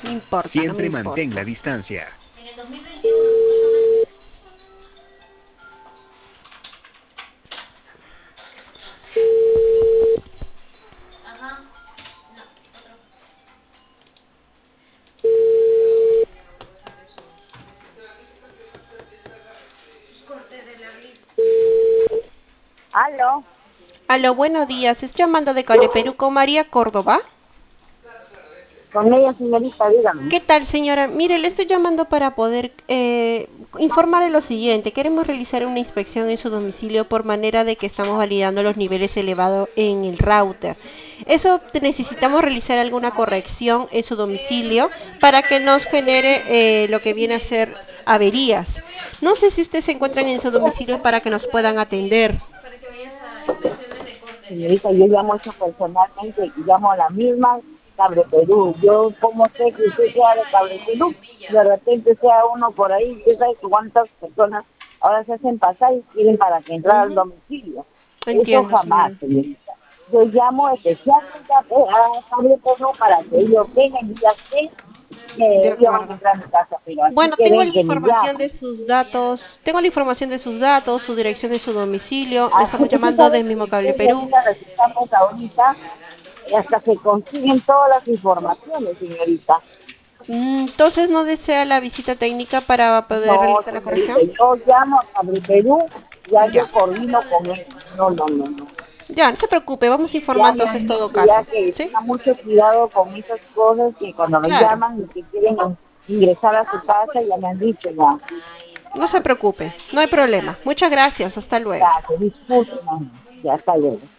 No importa, no me Siempre mantén importa. la distancia. En el 2021, ajá, no, otro. Aló, Aló, buenos días. Es llamando de Cable Perú con María Córdoba. con ella señorita, dígame. ¿Qué tal, señora? Mire, le estoy llamando para poder informarle lo siguiente. Queremos realizar una inspección en su domicilio por manera de que estamos validando los niveles elevados en el router. Eso necesitamos realizar alguna corrección en su domicilio para que nos genere lo que viene a ser averías. No sé si ustedes se encuentran en su domicilio para que nos puedan atender. Para que vayas a inspecciones de corte. Señorita, yo llamo eso personalmente y llamo a la misma Cable Perú. Yo, ¿cómo sé que usted sea de Cable Perú? De repente sea uno por ahí, usted sabe cuántas personas ahora se hacen pasar y quieren para que entrar al Ujú. domicilio. Eso Entiendo, jamás, señora. señorita. Yo llamo especialmente a Cable Perú para que ellos vengan y ya sé De que ellos van a acuerdo. entrar a mi casa, pero así Bueno, que tengo ven la que me información llaman. de sus datos, tengo la información de sus datos, su dirección de su domicilio. Así Estamos usted llamando sabe del mismo que Cable Perú. señorita necesitamos ahorita hasta se consiguen todas las informaciones, señorita. Entonces, ¿no desea la visita técnica para poder No, realizar la señorita, corrección? yo llamo a Cable Perú, ya yo Ya, coordino con él. No, no, no, no. ya, no se preocupe, vamos a informar Ya me entonces han todo dicho caso. ya que ¿Sí? tenga mucho cuidado con esas cosas que cuando nos Claro, llaman y que quieren ingresar a su casa, ya me han dicho ya. no se preocupe, no hay problema. Muchas gracias, hasta luego. Ya, que disculpen, ya está luego.